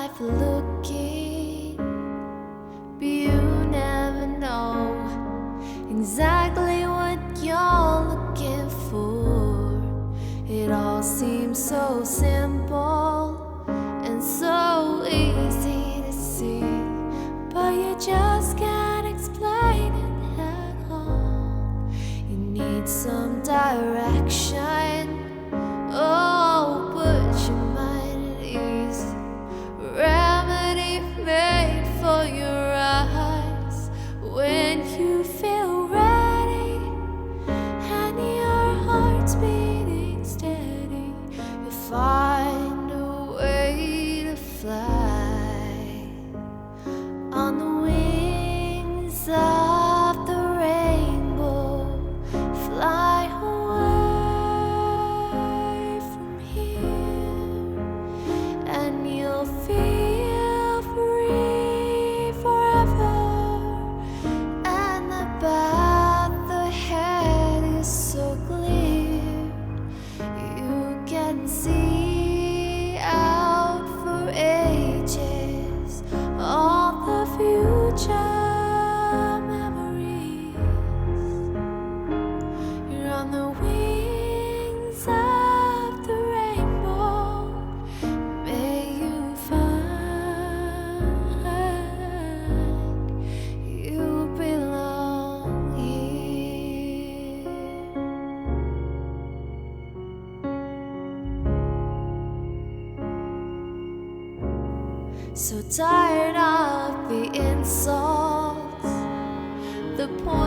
life looking, but you never know exactly what you're looking for. It all seems so simple and so easy to see, but you just can't explain it at all. You need some direction. Oh, put your mind at ease. Remedy made for your eyes. When you feel ready and your heart's beating steady, you'll find a way to fly on the wings of the rainbow. Fly away from here, and you'll feel free forever. And the path ahead is so clear, you can see out for ages all the future memories. You're on the wings of the rainbow. May you find you belong here. So tired of the insults, the points